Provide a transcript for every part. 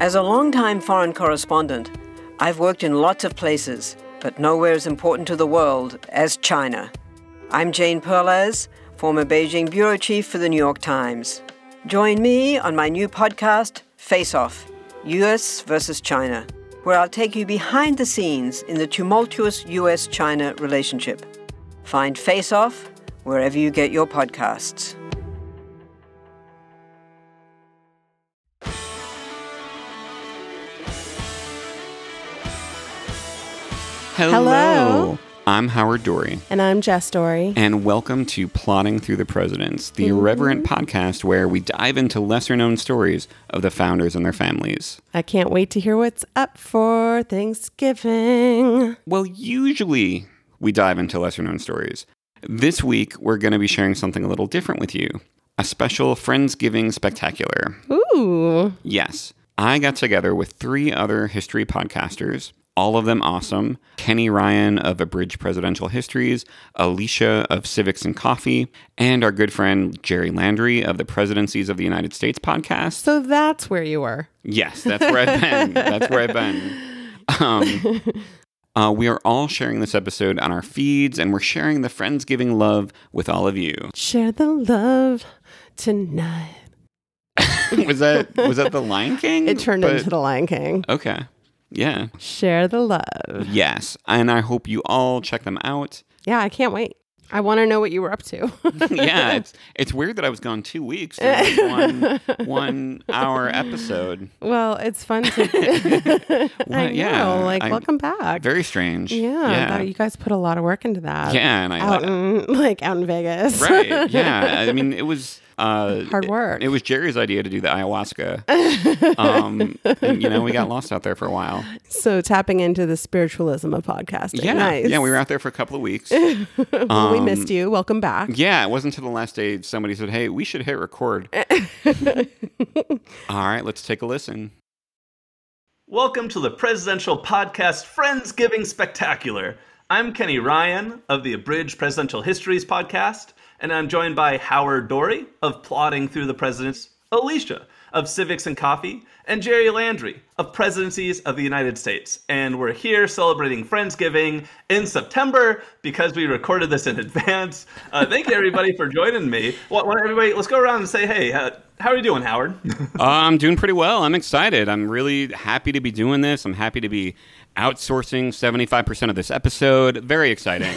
As a longtime foreign correspondent, I've worked in lots of places, but nowhere as important to the world as China. I'm Jane Perlez, former Beijing bureau chief for the New York Times. Join me on my new podcast, Face Off, U.S. versus China, where I'll take you behind the scenes in the tumultuous U.S.-China relationship. Find Face Off wherever you get your podcasts. Hello. I'm Howard Dory. And I'm Jess Dory. And welcome to Plotting Through the Presidents, the irreverent podcast where we dive into lesser-known stories of the founders and their families. I can't wait to hear what's up for Thanksgiving. Well, usually we dive into lesser-known stories. This week, we're going to be sharing something a little different with you. A special Friendsgiving spectacular. Ooh. Yes. I got together with 3 other history podcasters, all of them awesome. Kenny Ryan of Abridged Presidential Histories, Alicia of Civics and Coffee, and our good friend Jerry Landry of the Presidencies of the United States podcast. So that's where you were. Yes, that's where I've been. That's where I've been. We are all sharing this episode on our feeds, and we're sharing the Friendsgiving love with all of you. Share the love tonight. Was that The Lion King? It turned into The Lion King. Okay. Yeah. Share the love. Yes. And I hope you all check them out. Yeah, I can't wait. I want to know what you were up to. Yeah, it's weird that I was gone 2 weeks doing one hour episode. Well, it's fun to welcome back. Very strange. Yeah. You guys put a lot of work into that. Yeah, and out in Vegas. Right. Yeah. I mean, it was hard work. It was Jerry's idea to do the ayahuasca. And, we got lost out there for a while. So tapping into the spiritualism of podcasting. Yeah. Nice. Yeah, we were out there for a couple of weeks. Well, we missed you. Welcome back. Yeah, it wasn't until the last day somebody said, "Hey, we should hit record." All right, let's take a listen. Welcome to the presidential podcast Friendsgiving Spectacular. I'm Kenny Ryan of the Abridged Presidential Histories podcast, and I'm joined by Howard Dory of Plotting Through the Presidents, Alicia of Civics and Coffee, and Jerry Landry of Presidencies of the United States. And we're here celebrating Friendsgiving in September because we recorded this in advance. Thank you, everybody, for joining me. Everybody, let's go around and say, hey, how are you doing, Howard? I'm doing pretty well. I'm excited. I'm really happy to be doing this. I'm happy to be outsourcing 75% of this episode. Very exciting.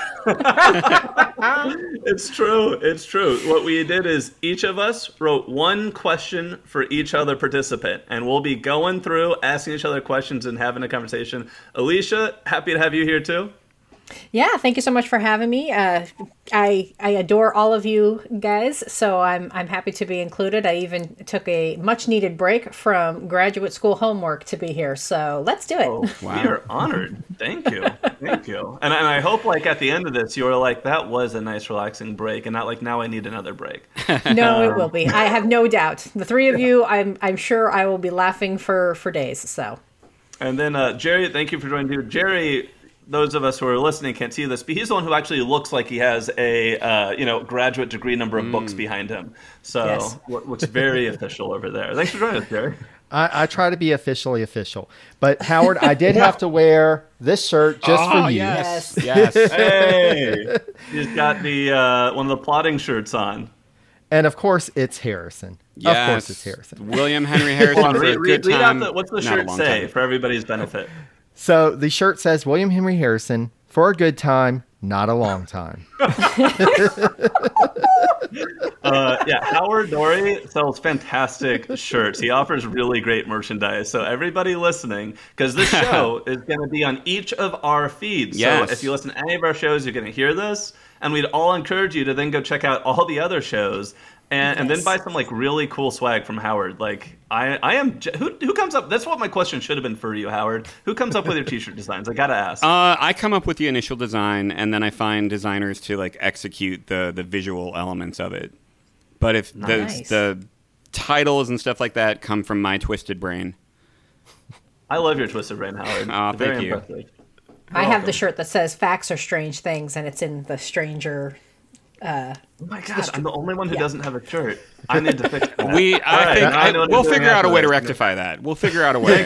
It's true. What we did is each of us wrote one question for each other participant, and we'll be going through, asking each other questions and having a conversation. Alicia, happy to have you here too. Yeah, thank you so much for having me. I adore all of you guys, so I'm happy to be included. I even took a much needed break from graduate school homework to be here, so let's do it. Oh, wow. We are honored. Thank you. And I hope at the end of this, you were like, that was a nice relaxing break, and not like, now I need another break. No, it will be. I have no doubt. The 3 of you, I'm sure I will be laughing for days. So. And then Jerry, thank you for joining too. Jerry, those of us who are listening can't see this, but he's the one who actually looks like he has a graduate degree number of books behind him. So yes. Looks very official over there. Thanks for joining us, Jerry. I try to be officially official. But Howard, I did have to wear this shirt just for you. Yes. Hey, he's got the one of the plotting shirts on. And of course, it's Harrison. Yes. Of course, it's Harrison. William Henry Harrison for a good time. What's the shirt say for everybody's benefit? So the shirt says William Henry Harrison for a good time, not a long time. Howard Dory sells fantastic shirts. He offers really great merchandise. So everybody listening, because this show is going to be on each of our feeds. Yes. So if you listen to any of our shows, you're going to hear this. And we'd all encourage you to then go check out all the other shows. And then buy some really cool swag from Howard. I am who comes up? That's what my question should have been for you, Howard. Who comes up with your t-shirt designs? I gotta ask. I come up with the initial design, and then I find designers to execute the visual elements of it. But if the titles and stuff like that come from my twisted brain. I love your twisted brain, Howard. Thank you. I have the shirt that says "Facts are strange things," and it's in the stranger Oh my God, I'm the only one who doesn't have a shirt. I need to fix that. We'll figure out a way to rectify that. We'll figure out a way.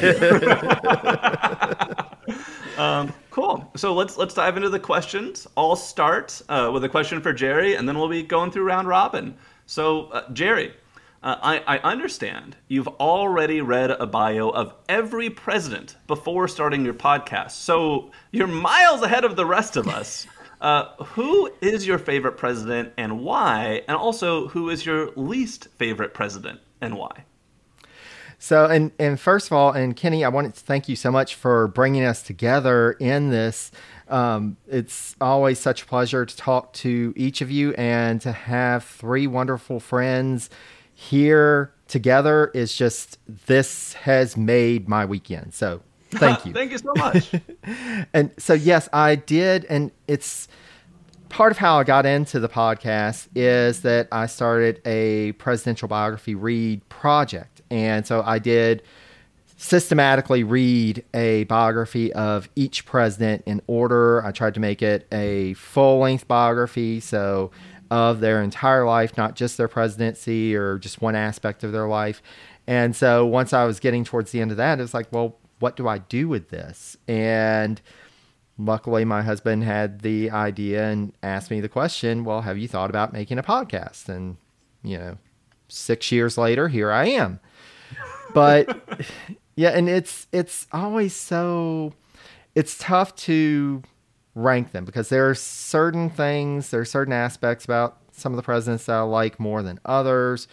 Cool. So let's dive into the questions. I'll start with a question for Jerry, and then we'll be going through round robin. So Jerry, I understand you've already read a bio of every president before starting your podcast. So you're miles ahead of the rest of us. Who is your favorite president and why? And also, who is your least favorite president and why? So, and first of all, and Kenny, I wanted to thank you so much for bringing us together in this. It's always such a pleasure to talk to each of you and to have three wonderful friends here together is just, this has made my weekend. So thank you. Thank you so much. And so, yes, I did. And it's part of how I got into the podcast is that I started a presidential biography read project. And so I did systematically read a biography of each president in order. I tried to make it a full-length biography, so of their entire life, not just their presidency or just one aspect of their life. And so once I was getting towards the end of that, it was like, well, what do I do with this? And luckily, my husband had the idea and asked me the question, well, have you thought about making a podcast? And, 6 years later, here I am. But yeah, and it's always it's tough to rank them because there are certain aspects about some of the presidents that I like more than others.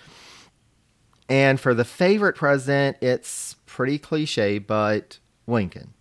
And for the favorite president, it's pretty cliche, but Lincoln.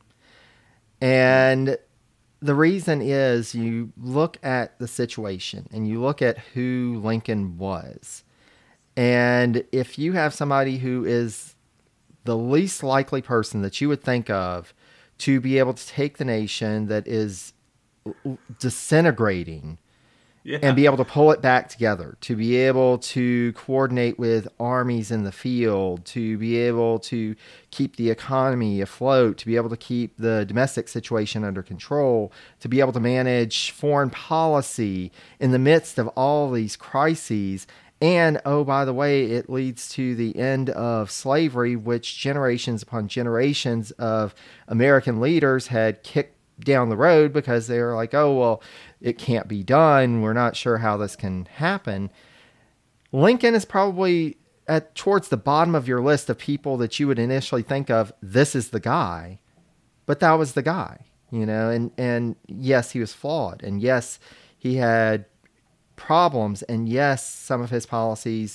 And the reason is you look at the situation and you look at who Lincoln was. And if you have somebody who is the least likely person that you would think of to be able to take the nation that is disintegrating and be able to pull it back together, to be able to coordinate with armies in the field, to be able to keep the economy afloat, to be able to keep the domestic situation under control, to be able to manage foreign policy in the midst of all these crises. And, oh, by the way, it leads to the end of slavery, which generations upon generations of American leaders had kicked down the road because they were like, oh, well, it can't be done. We're not sure how this can happen. Lincoln is probably towards the bottom of your list of people that you would initially think of, this is the guy. But that was the guy, and yes, he was flawed. And yes, he had problems, and yes, some of his policies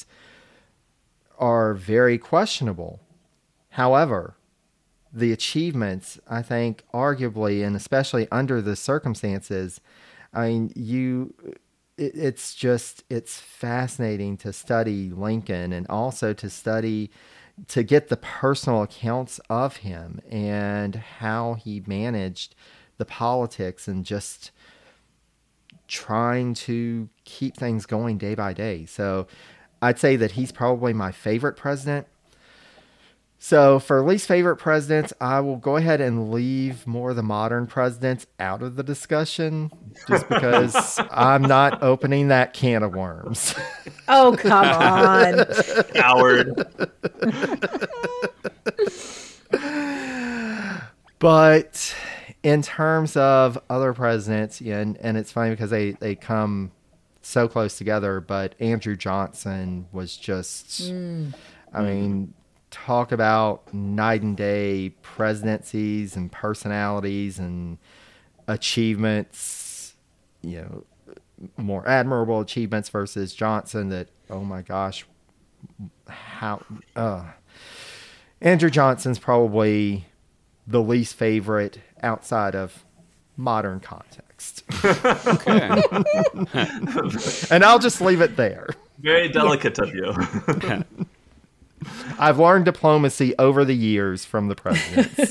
are very questionable. However, the achievements, I think, arguably, and especially under the circumstances, it's fascinating to study Lincoln and also to get the personal accounts of him and how he managed the politics and just trying to keep things going day by day. So I'd say that he's probably my favorite president. So for least favorite presidents, I will go ahead and leave more of the modern presidents out of the discussion just because I'm not opening that can of worms. Oh, come on. Coward. But in terms of other presidents, and it's funny because they come so close together, but Andrew Johnson was just, talk about night and day presidencies and personalities and achievements, more admirable achievements versus Johnson that, oh my gosh, Andrew Johnson's probably the least favorite outside of modern context. Okay. And I'll just leave it there. Very delicate of you. I've learned diplomacy over the years from the presidents.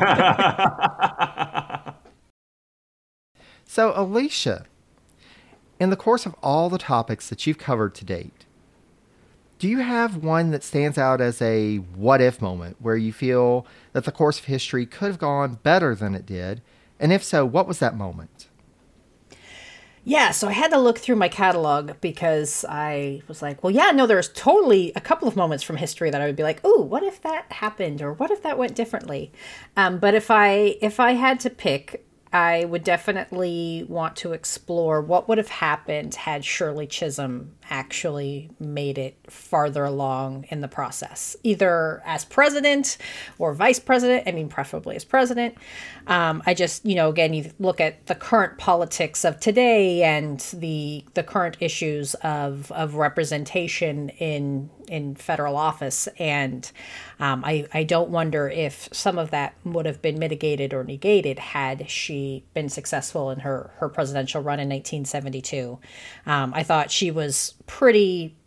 So, Alicia, in the course of all the topics that you've covered to date, do you have one that stands out as a what-if moment where you feel that the course of history could have gone better than it did? And if so, what was that moment? Yeah, so I had to look through my catalog because I was like, well, yeah, no, there's totally a couple of moments from history that I would be like, oh, what if that happened, or what if that went differently? But if I had to pick, I would definitely want to explore what would have happened had Shirley Chisholm actually made it farther along in the process, either as president or vice president. I mean, preferably as president. I just, again, you look at the current politics of today and the current issues of representation in federal office, and I don't wonder if some of that would have been mitigated or negated had she been successful in her presidential run in 1972. I thought she was pretty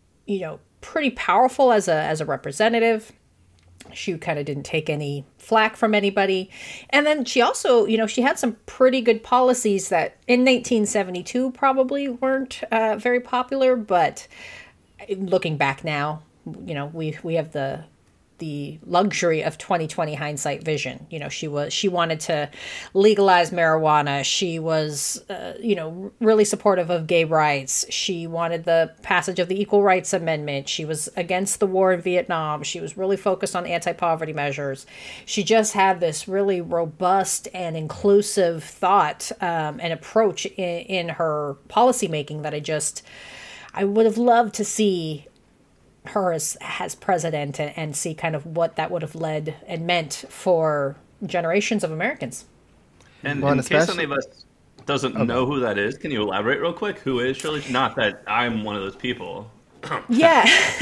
powerful as a representative. She kind of didn't take any flack from anybody. And then she also, she had some pretty good policies that in 1972 probably weren't very popular, but looking back now, we have the luxury of 2020 hindsight vision. She wanted to legalize marijuana. She was, really supportive of gay rights. She wanted the passage of the Equal Rights Amendment. She was against the war in Vietnam. She was really focused on anti-poverty measures. She just had this really robust and inclusive thought and approach in her policymaking that I would have loved to see her as president and see kind of what that would have led and meant for generations of Americans. And in case any of us doesn't know who that is, can you elaborate real quick? Who is Shirley? Not that I'm one of those people. Yeah.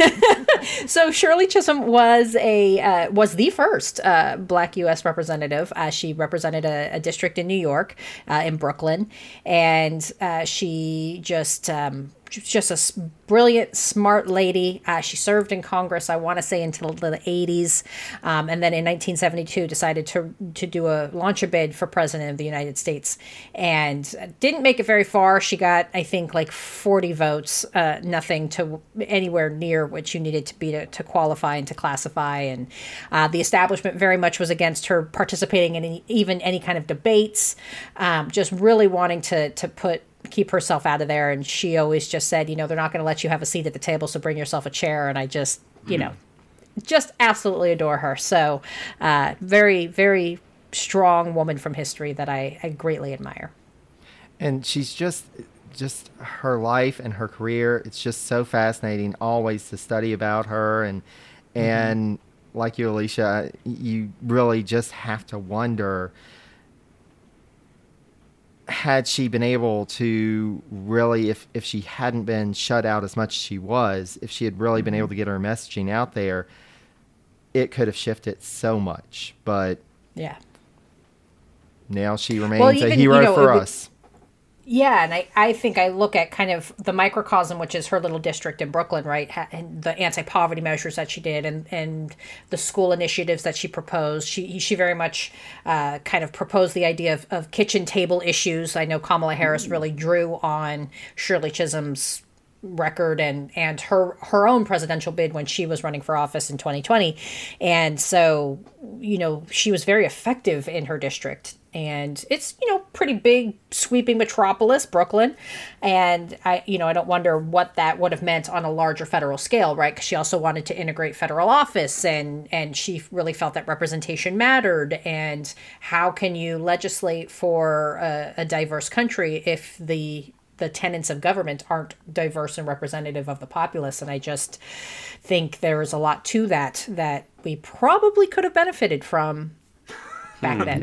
So Shirley Chisholm was the first Black U.S. representative. She represented a district in New York, in Brooklyn, and she just a brilliant, smart lady. She served in Congress, I want to say, until the 80s, and then in 1972 decided to launch a bid for president of the United States, and didn't make it very far. She got, I think, like 40 votes, nothing to anywhere near what you needed to be to qualify and to classify. And the establishment very much was against her participating in any kind of debates, just really wanting to keep herself out of there. And she always just said, they're not going to let you have a seat at the table, so bring yourself a chair. And I just, just absolutely adore her. So very, very strong woman from history that I greatly admire. And she's just her life and her career. It's just so fascinating always to study about her. And like you, Alicia, you really just have to wonder, had she been able to really, if she hadn't been shut out as much as she was, if she had really been able to get her messaging out there, it could have shifted so much. But yeah, now she remains a hero for us. Yeah, and I think I look at kind of the microcosm, which is her little district in Brooklyn, right? And the anti-poverty measures that she did and the school initiatives that she proposed. She very much kind of proposed the idea of kitchen table issues. I know Kamala Harris really drew on Shirley Chisholm's record and her own presidential bid when she was running for office in 2020. And so, she was very effective in her district. And it's, pretty big, sweeping metropolis, Brooklyn. And I don't wonder what that would have meant on a larger federal scale, right? Because she also wanted to integrate federal office, and she really felt that representation mattered. And how can you legislate for a diverse country if the tenets of government aren't diverse and representative of the populace? And I just think there is a lot to that we probably could have benefited from back then.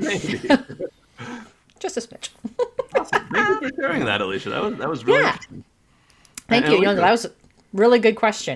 Just a smidge. Awesome. Thank you for sharing that, Alicia. That was really interesting. Thank you. That was a really good question.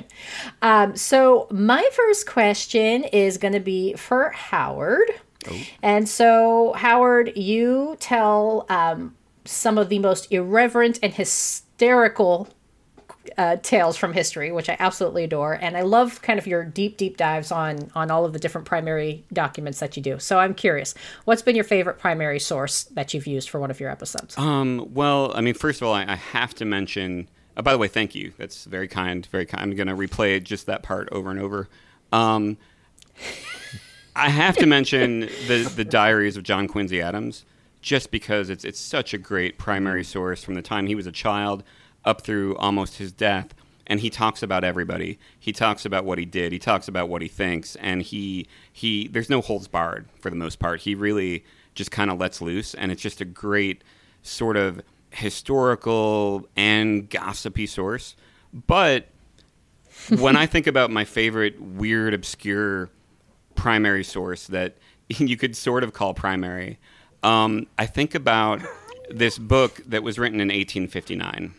So my first question is going to be for Howard. Oh. And so, Howard, you tell some of the most irreverent and hysterical tales from history, which I absolutely adore. And I love kind of your deep dives on all of the different primary documents that you do. So I'm curious, what's been your favorite primary source that you've used for one of your episodes? Well, I mean, first of all, I have to mention, by the way, thank you. That's very kind, very kind. I'm going to replay just that part over and over. I have to mention the diaries of John Quincy Adams. just because it's such a great primary source from the time he was a child up through almost his death. And he talks about everybody. He talks about what he did. He talks about what he thinks. And he there's no holds barred for the most part. He really just kind of lets loose. And it's just a great sort of historical and gossipy source. But when I think about my favorite weird, obscure primary source that you could sort of call primary, I think about this book that was written in 1859.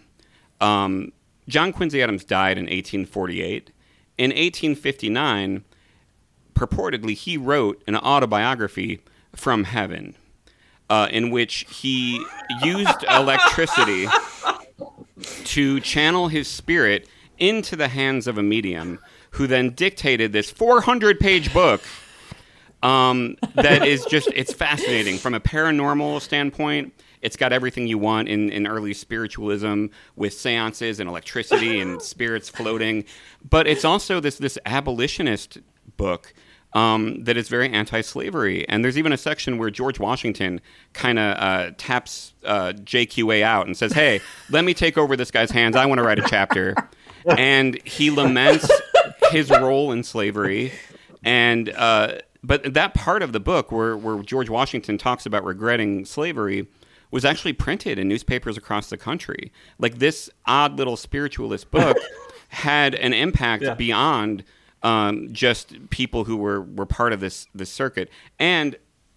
John Quincy Adams died in 1848. In 1859, purportedly, he wrote an autobiography from heaven, in which he used electricity to channel his spirit into the hands of a medium, who then dictated this 400-page book that is just, it's fascinating. From a paranormal standpoint, it's got everything you want in early spiritualism with seances and electricity and spirits floating. But it's also this abolitionist book that is very anti-slavery. And there's even a section where George Washington kind of taps JQA out and says, hey, let me take over this guy's hands. I want to write a chapter. And he laments his role in slavery. And but that part of the book where George Washington talks about regretting slavery was actually printed in newspapers across the country. Like, this odd little spiritualist book had an impact beyond just people who were part of this circuit. And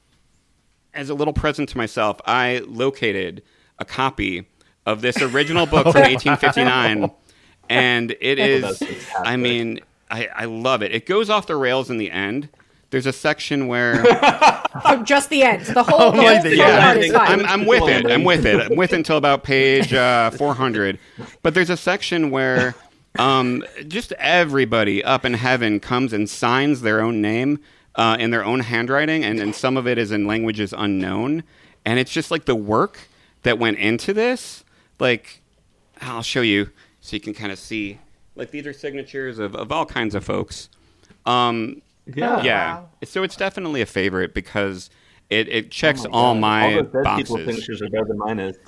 as a little present to myself, I located a copy of this original book from 1859. And it is, I mean, I love it. It goes off the rails in the end. There's a section where... Oh, just the end. The whole part is fine. I'm with it. I'm with it until about page 400. But there's a section where just everybody up in heaven comes and signs their own name in their own handwriting, and some of it is in languages unknown. And it's just like the work that went into this. Like, I'll show you so you can kind of see. Like, these are signatures of all kinds of folks. Yeah. So it's definitely a favorite because it checks all my all those dead boxes. people's signatures are better than mine is.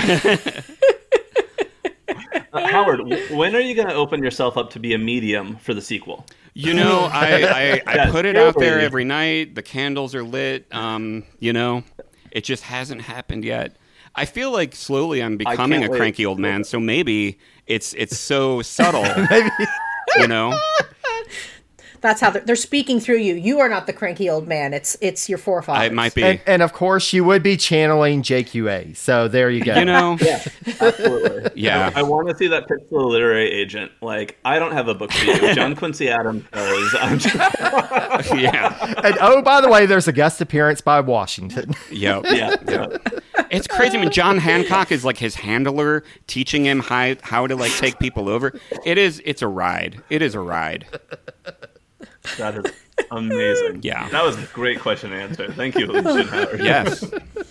Howard, when are you going to open yourself up to be a medium for the sequel? You know, I put it out there every night. The candles are lit. You know, it just hasn't happened yet. I feel like slowly I'm becoming a cranky old man. So maybe it's so subtle. Maybe. You know. That's how they're speaking through you. You are not the cranky old man. It's your forefathers. It might be. And of course, you would be channeling JQA. So there you go. You know? Yeah, absolutely. Yeah. I want to see that pitch to the literary agent. Like, I don't have a book for you. John Quincy Adams does. I'm just... Yeah. And oh, by the way, there's a guest appearance by Washington. Yep. Yeah. It's crazy. I mean, John Hancock is like his handler, teaching him how to like take people over. It's a ride. It is a ride. That is amazing. Yeah. That was a great question to answer. Thank you, Alicia Howard. Yes.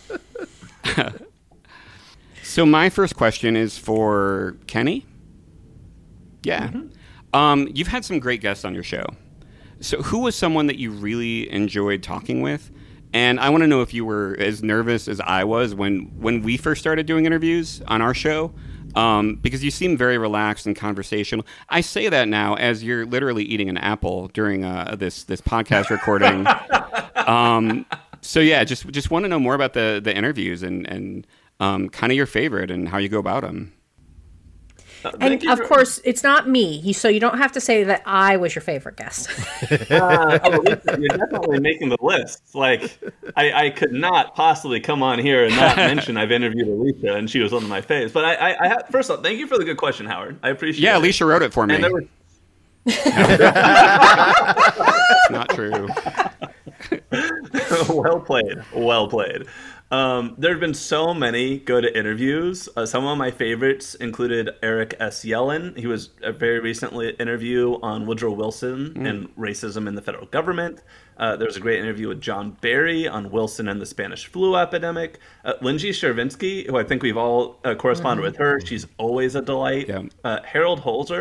So my first question is for Kenny. Yeah. Mm-hmm. You've had some great guests on your show. So who was someone that you really enjoyed talking with? And I want to know if you were as nervous as I was when we first started doing interviews on our show. Because you seem very relaxed and conversational. I say that now as you're literally eating an apple during this podcast recording. So yeah, just want to know more about the interviews and kind of your favorite and how you go about them. And of course, it's not me, so you don't have to say that I was your favorite guest. Lisa, you're definitely making the list. Like, I could not possibly come on here and not mention I've interviewed Alicia, and she was one of my faves. But I have, first off, thank you for the good question, Howard. I appreciate it. Yeah, Alicia wrote it for me. And there were... It's not true. Well played. Well played. There have been so many good interviews. Some of my favorites included Eric S. Yellen. He was a very recently interview on Woodrow Wilson and racism in the federal government. There was a great interview with John Barry on Wilson and the Spanish flu epidemic. Lindsay Chervinsky, who I think we've all corresponded with her. She's always a delight. Yeah. Harold Holzer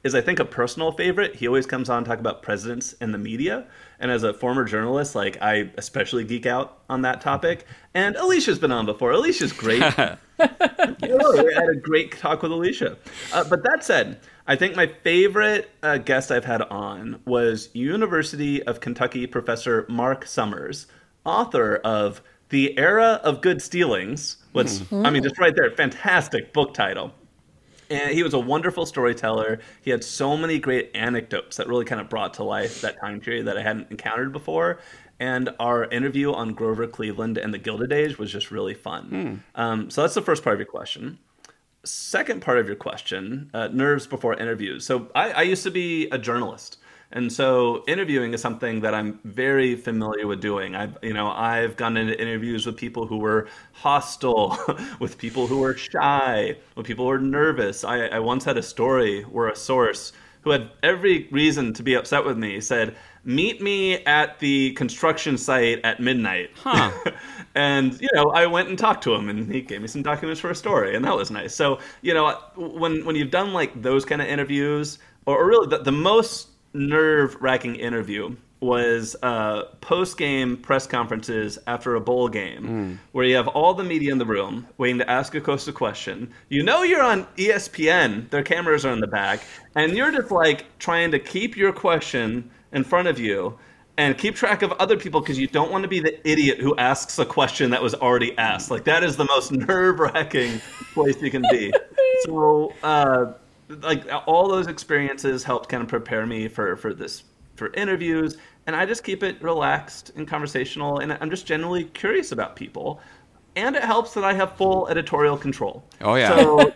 is, I think, a personal favorite. He always comes on to talk about presidents and the media. And as a former journalist, like, I especially geek out on that topic. And Alicia's been on before. Alicia's great. I had a great talk with Alicia. But that said, I think my favorite guest I've had on was University of Kentucky professor Mark Summers, author of The Era of Good Stealings, which, I mean, just right there, fantastic book title. And he was a wonderful storyteller. He had so many great anecdotes that really kind of brought to life that time period that I hadn't encountered before. And our interview on Grover Cleveland and the Gilded Age was just really fun. So that's the first part of your question. Second part of your question, nerves before interviews. So I used to be a journalist. And so interviewing is something that I'm very familiar with doing. I've gone into interviews with people who were hostile, with people who were shy, with people who were nervous. I once had a story where a source who had every reason to be upset with me said, "Meet me at the construction site at midnight." And, I went and talked to him, and he gave me some documents for a story, and that was nice. So, when you've done like those kind of interviews, or really the most nerve-wracking interview was post-game press conferences after a bowl game where you have all the media in the room waiting to ask a coach a question. You're on ESPN, their cameras are in the back, and you're just like trying to keep your question in front of you and keep track of other people because you don't want to be the idiot who asks a question that was already asked. Like, that is the most nerve-wracking place you can be. So, all those experiences helped kind of prepare me for interviews, and I just keep it relaxed and conversational, and I'm just generally curious about people, and it helps that I have full editorial control. Oh yeah. So,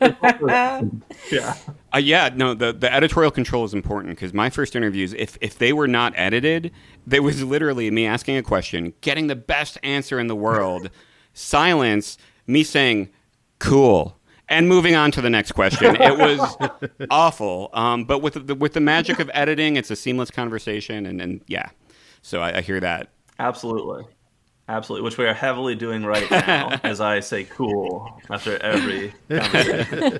the editorial control is important because my first interviews, if they were not edited, there was literally me asking a question, getting the best answer in the world, silence, me saying, "Cool," and moving on to the next question. It was awful. But with the magic of editing, it's a seamless conversation. And yeah, so I hear that. Absolutely. Which we are heavily doing right now as I say "cool" after every conversation.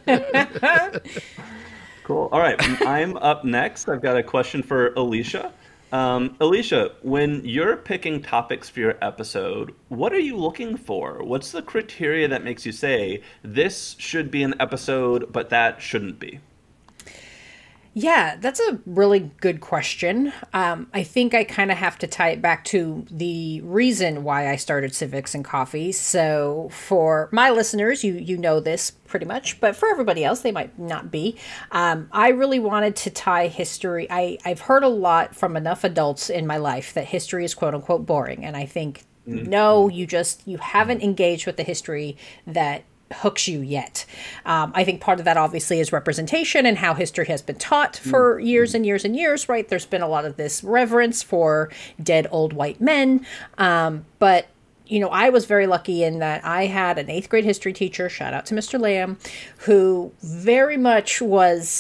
Cool. All right. I'm up next. I've got a question for Alicia. Alicia, when you're picking topics for your episode, what are you looking for? What's the criteria that makes you say this should be an episode, but that shouldn't be? Yeah, that's a really good question. I think I kind of have to tie it back to the reason why I started Civics and Coffee. So for my listeners, you know this pretty much, but for everybody else, they might not be. I really wanted to tie history. I've heard a lot from enough adults in my life that history is quote unquote boring. And I think, no, you haven't engaged with the history that hooks you yet. I think part of that obviously is representation and how history has been taught for years and years and years, right? There's been a lot of this reverence for dead old white men. But, I was very lucky in that I had an 8th grade history teacher, shout out to Mr. Lamb, who very much was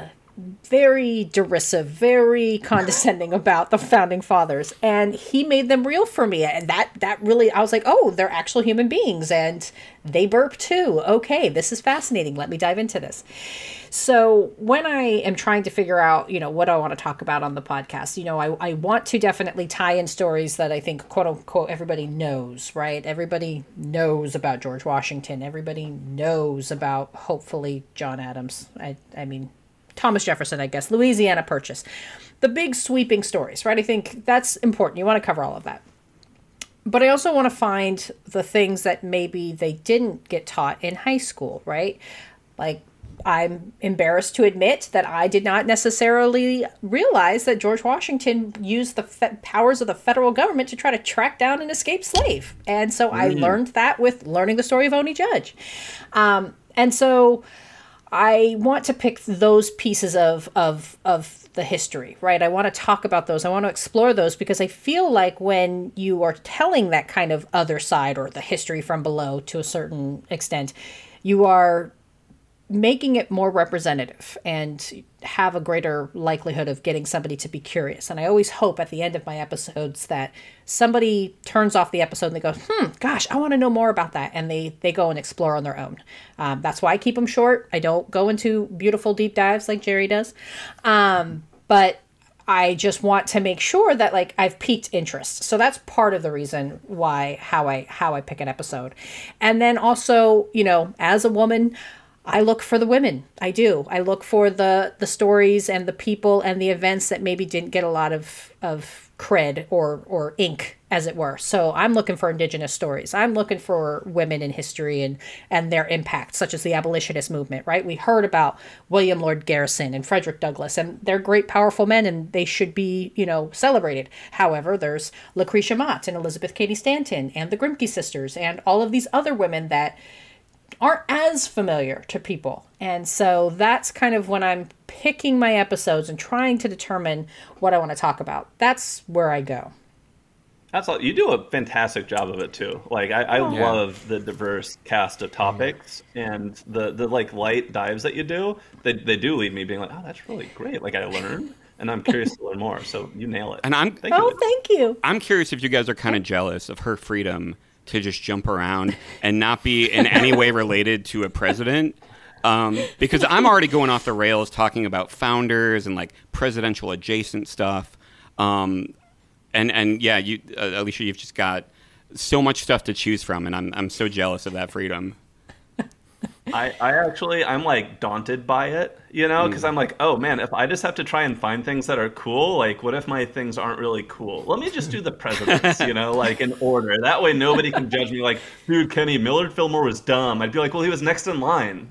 very derisive, very condescending about the founding fathers, and he made them real for me. And that really, I was like, oh, they're actual human beings and they burp too. Okay, this is fascinating. Let me dive into this. So when I am trying to figure out, what I want to talk about on the podcast, I want to definitely tie in stories that I think, quote unquote, everybody knows, right? Everybody knows about George Washington. Everybody knows about, hopefully, John Adams. I mean, Thomas Jefferson, I guess, Louisiana Purchase, the big sweeping stories, right? I think that's important. You want to cover all of that. But I also want to find the things that maybe they didn't get taught in high school, right? Like, I'm embarrassed to admit that I did not necessarily realize that George Washington used the powers of the federal government to try to track down an escaped slave. And so I learned that with learning the story of Oney Judge. And so I want to pick those pieces of the history, right? I want to talk about those. I want to explore those because I feel like when you are telling that kind of other side or the history from below to a certain extent, you are making it more representative and have a greater likelihood of getting somebody to be curious. And I always hope at the end of my episodes that somebody turns off the episode and they go, gosh, I want to know more about that. And they go and explore on their own. That's why I keep them short. I don't go into beautiful deep dives like Jerry does. But I just want to make sure that like I've piqued interest. So that's part of the reason why, how I pick an episode. And then also, you know, as a woman, I look for the women. I do. I look for the stories and the people and the events that maybe didn't get a lot of cred or ink, as it were. So I'm looking for Indigenous stories. I'm looking for women in history and their impact, such as the abolitionist movement, right? We heard about William Lord Garrison and Frederick Douglass, and they're great, powerful men, and they should be, you know, celebrated. However, there's Lucretia Mott and Elizabeth Cady Stanton and the Grimke sisters and all of these other women that aren't as familiar to people. And so that's kind of when I'm picking my episodes and trying to determine what I want to talk about. That's where I go. That's all. You do a fantastic job of it too. Like I love the diverse cast of topics and the like light dives that you do. They do leave me being like, oh, that's really great. Like I learned and I'm curious to learn more. So you nail it. And thank you. I'm curious if you guys are kind of jealous of her freedom to just jump around and not be in any way related to a president. Because I'm already going off the rails talking about founders and like presidential adjacent stuff. And yeah, you, Alicia, you've just got so much stuff to choose from, and I'm so jealous of that freedom. I'm like daunted by it, you know, because I'm like, oh man, if I just have to try and find things that are cool, like what if my things aren't really cool? Let me just do the presidents, you know, like in order. That way nobody can judge me like, dude, Kenny, Millard Fillmore was dumb. I'd be like, well, he was next in line.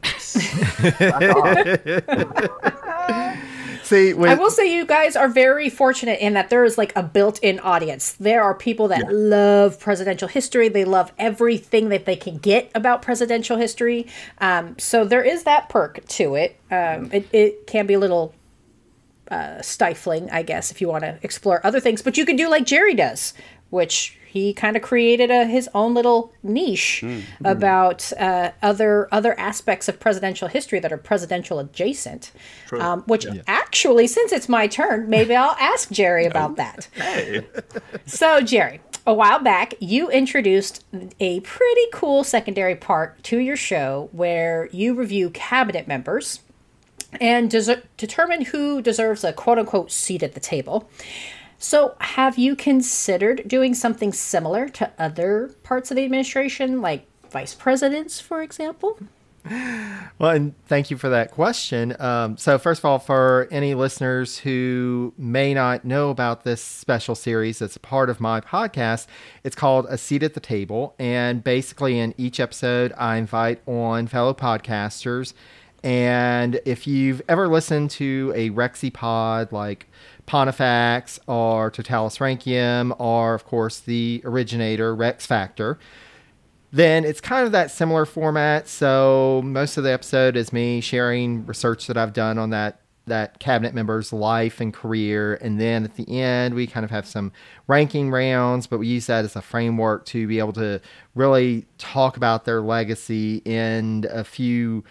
See, I will say you guys are very fortunate in that there is like a built-in audience. There are people that love presidential history. They love everything that they can get about presidential history. So there is that perk to it. It can be a little stifling, I guess, if you want to explore other things. But you can do like Jerry does, which he kind of created his own little niche about other aspects of presidential history that are presidential adjacent. Which actually, since it's my turn, maybe I'll ask Jerry about that. Hey. So, Jerry, a while back, you introduced a pretty cool secondary part to your show where you review cabinet members and determine who deserves a quote-unquote seat at the table. So have you considered doing something similar to other parts of the administration, like vice presidents, for example? Well, and thank you for that question. So first of all, for any listeners who may not know about this special series that's a part of my podcast, it's called A Seat at the Table. And basically in each episode, I invite on fellow podcasters. And if you've ever listened to a Rexy pod like Pontifex or Totalis Rankium or, of course, the originator Rex Factor, then it's kind of that similar format. So most of the episode is me sharing research that I've done on that cabinet member's life and career. And then at the end, we kind of have some ranking rounds, but we use that as a framework to be able to really talk about their legacy in a few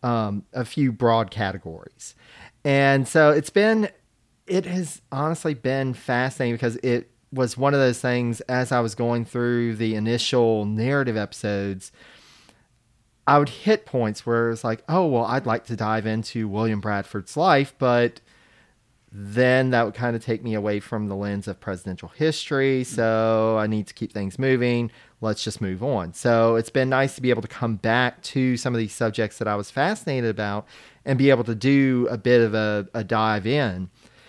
broad categories. And so it has honestly been fascinating because it was one of those things as I was going through the initial narrative episodes, I would hit points where it was like, oh, well, I'd like to dive into William Bradford's life, but then that would kind of take me away from the lens of presidential history. So I need to keep things moving. Let's just move on. So it's been nice to be able to come back to some of these subjects that I was fascinated about and be able to do a bit of a dive in.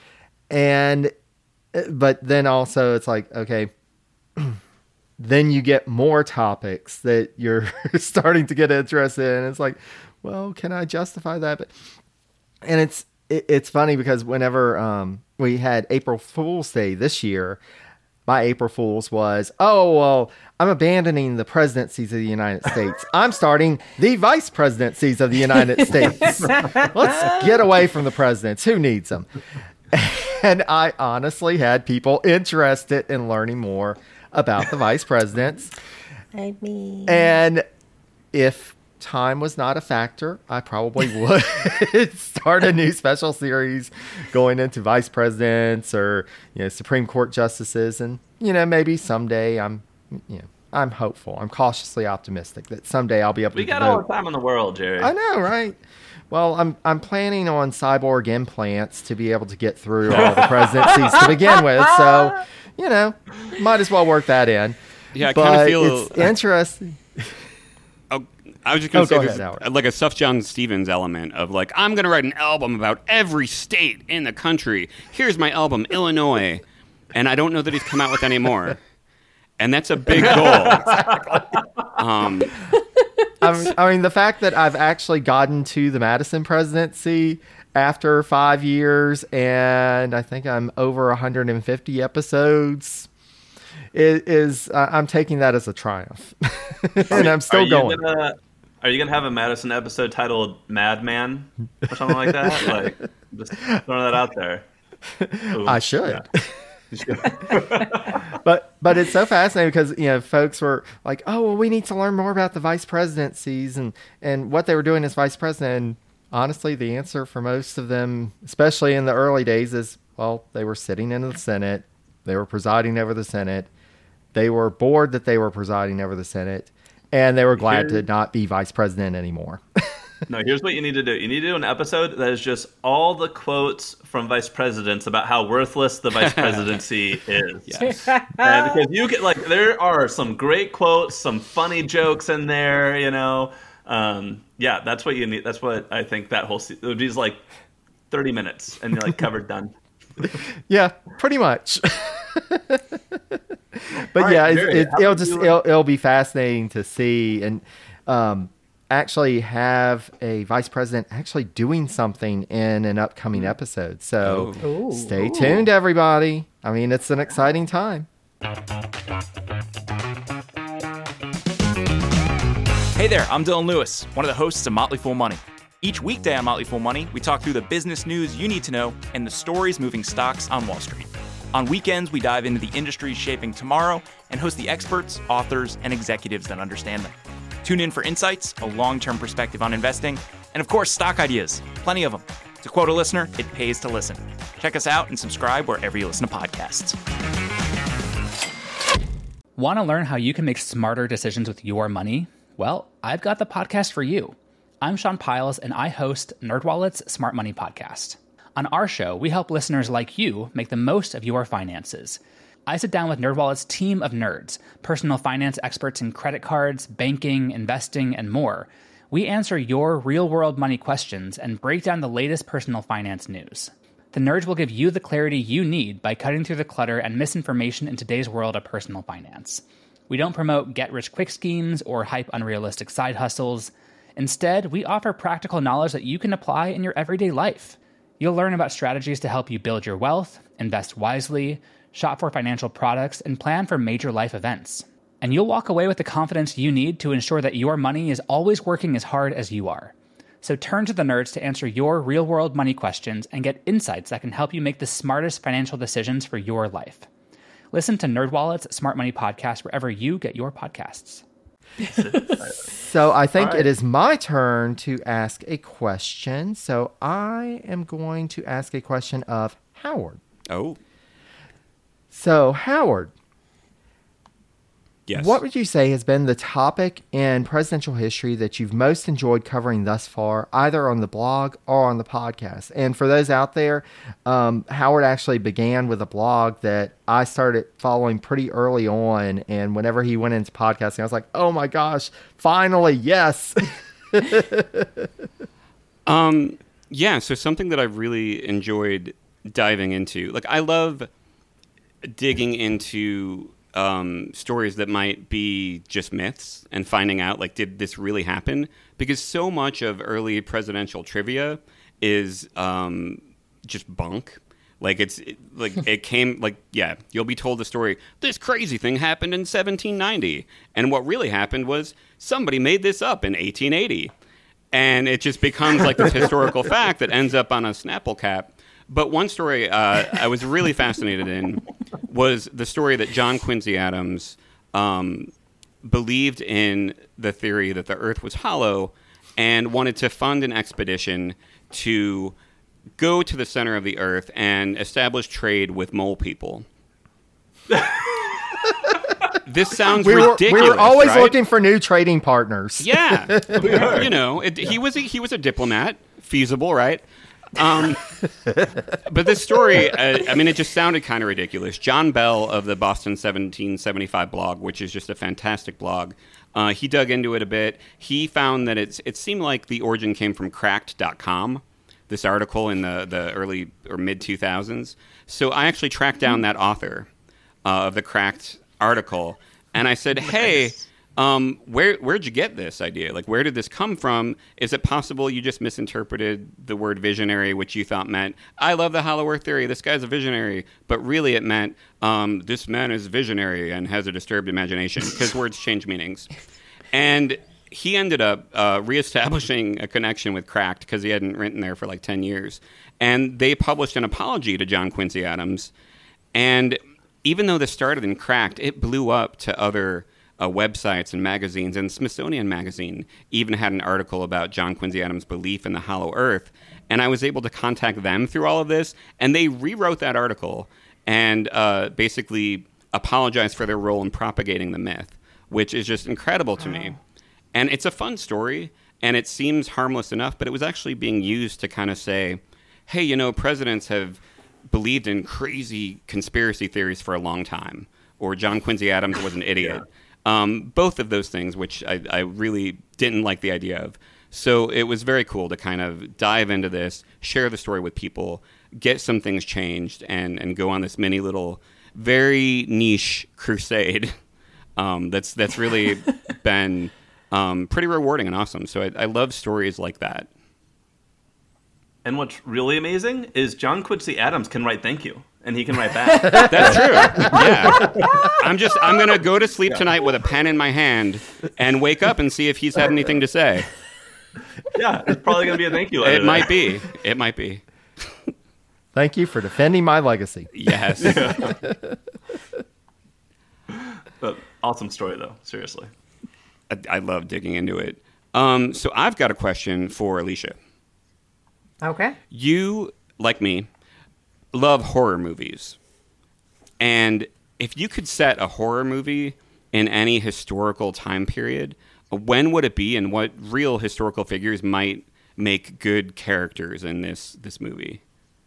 But then also it's like, okay, then you get more topics that you're starting to get interested in. It's like, well, can I justify that? And it's funny because whenever we had April Fool's Day this year, my April Fool's was, oh, well, I'm abandoning the presidencies of the United States. I'm starting the vice presidencies of the United States. Let's get away from the presidents. Who needs them? And I honestly had people interested in learning more about the vice presidents. I mean, and if time was not a factor, I probably would start a new special series going into vice presidents or, Supreme Court justices. And, maybe someday I'm hopeful. I'm cautiously optimistic that someday I'll be able to We got all the time in the world, Jerry. I know, right? Well, I'm planning on cyborg implants to be able to get through all the presidencies to begin with. So, might as well work that in. Yeah, I kind of feel it's interesting. I was just going to say ahead, there's Howard. like a Sufjan Stevens element of like, I'm going to write an album about every state in the country. Here's my album, Illinois. And I don't know that he's come out with any more. And that's a big goal. I mean, the fact that I've actually gotten to the Madison presidency after 5 years, and I think I'm over 150 episodes, is I'm taking that as a triumph. And I'm still going. Are you going to have a Madison episode titled Madman or something like that? Like, just throwing that out there. Ooh, I should. Yeah. But it's so fascinating because folks were like, oh well, we need to learn more about the vice presidencies and what they were doing as vice president. And honestly, the answer for most of them, especially in the early days, is well, they were sitting in the Senate, they were presiding over the Senate, they were bored that they were presiding over the Senate, and they were glad to not be vice president anymore. No, here's what you need to do. You need to do an episode that is just all the quotes from vice presidents about how worthless the vice presidency is. Yes. And because you get there are some great quotes, some funny jokes in there, Yeah, that's what you need. That's what I think that whole it would be 30 minutes and you're covered, done. Yeah, pretty much. But All right, Jerry, it'll be fascinating to see and actually have a vice president actually doing something in an upcoming episode. So stay tuned, everybody. I mean, it's an exciting time. Hey there, I'm Dylan Lewis, one of the hosts of Motley Fool Money. Each weekday on Motley Fool Money, we talk through the business news you need to know and the stories moving stocks on Wall Street. On weekends, we dive into the industries shaping tomorrow and host the experts, authors, and executives that understand them. Tune in for insights, a long-term perspective on investing, and of course, stock ideas. Plenty of them. To quote a listener, it pays to listen. Check us out and subscribe wherever you listen to podcasts. Want to learn how you can make smarter decisions with your money? Well, I've got the podcast for you. I'm Sean Piles, and I host NerdWallet's Smart Money Podcast. On our show, we help listeners like you make the most of your finances. I sit down with NerdWallet's team of nerds, personal finance experts in credit cards, banking, investing, and more. We answer your real-world money questions and break down the latest personal finance news. The nerds will give you the clarity you need by cutting through the clutter and misinformation in today's world of personal finance. We don't promote get-rich-quick schemes or hype unrealistic side hustles. Instead, we offer practical knowledge that you can apply in your everyday life. You'll learn about strategies to help you build your wealth, invest wisely, shop for financial products, and plan for major life events. And you'll walk away with the confidence you need to ensure that your money is always working as hard as you are. So turn to the nerds to answer your real-world money questions and get insights that can help you make the smartest financial decisions for your life. Listen to NerdWallet's Smart Money Podcast wherever you get your podcasts. So I think it is my turn to ask a question. So I am going to ask a question of Howard. Oh. So Howard, Yes. what would you say has been the topic in presidential history that you've most enjoyed covering thus far, either on the blog or on the podcast? And for those out there, Howard actually began with a blog that I started following pretty early on. And whenever he went into podcasting, I was like, oh my gosh, finally, yes. Yeah, so something that I've really enjoyed diving into. I love digging into stories that might be just myths and finding out, did this really happen? Because so much of early presidential trivia is just bunk. You'll be told the story, this crazy thing happened in 1790. And what really happened was somebody made this up in 1880. And it just becomes this historical fact that ends up on a Snapple cap. But one story I was really fascinated in was the story that John Quincy Adams believed in the theory that the Earth was hollow and wanted to fund an expedition to go to the center of the Earth and establish trade with mole people. This sounds ridiculous. We were always right? looking for new trading partners. Yeah, he was a diplomat, feasible, right? But this story, it just sounded kind of ridiculous. John Bell of the Boston 1775 blog, which is just a fantastic blog, he dug into it a bit. He found that it seemed like the origin came from Cracked.com, this article in the early or mid 2000s. So I actually tracked down that author of the Cracked article, and I said, hey, where'd you get this idea? Like, where did this come from? Is it possible you just misinterpreted the word visionary, which you thought meant, I love the hollow earth theory, this guy's a visionary, but really it meant, this man is visionary and has a disturbed imagination, because words change meanings. And he ended up reestablishing a connection with Cracked, because he hadn't written there for like 10 years. And they published an apology to John Quincy Adams. And even though this started in Cracked, it blew up to other websites and magazines, and Smithsonian Magazine even had an article about John Quincy Adams' belief in the hollow earth. And I was able to contact them through all of this, and they rewrote that article and basically apologized for their role in propagating the myth, which is just incredible to me. And it's a fun story, and it seems harmless enough, but it was actually being used to kind of say, hey, presidents have believed in crazy conspiracy theories for a long time, or John Quincy Adams was an idiot. Both of those things, which I really didn't like the idea of. So it was very cool to kind of dive into this, share the story with people, get some things changed, and go on this mini little, very niche crusade that's really been pretty rewarding and awesome. So I love stories like that. And what's really amazing is John Quincy Adams can write thank you, and he can write back. That's true. Yeah. I'm going to go to sleep tonight with a pen in my hand and wake up and see if he's had anything to say. Yeah, it's probably going to be a thank you letter. It might be. Thank you for defending my legacy. Yes. But awesome story, though. Seriously. I love digging into it. So I've got a question for Alicia. Okay. You, like me, love horror movies. And if you could set a horror movie in any historical time period, when would it be, and what real historical figures might make good characters in this movie?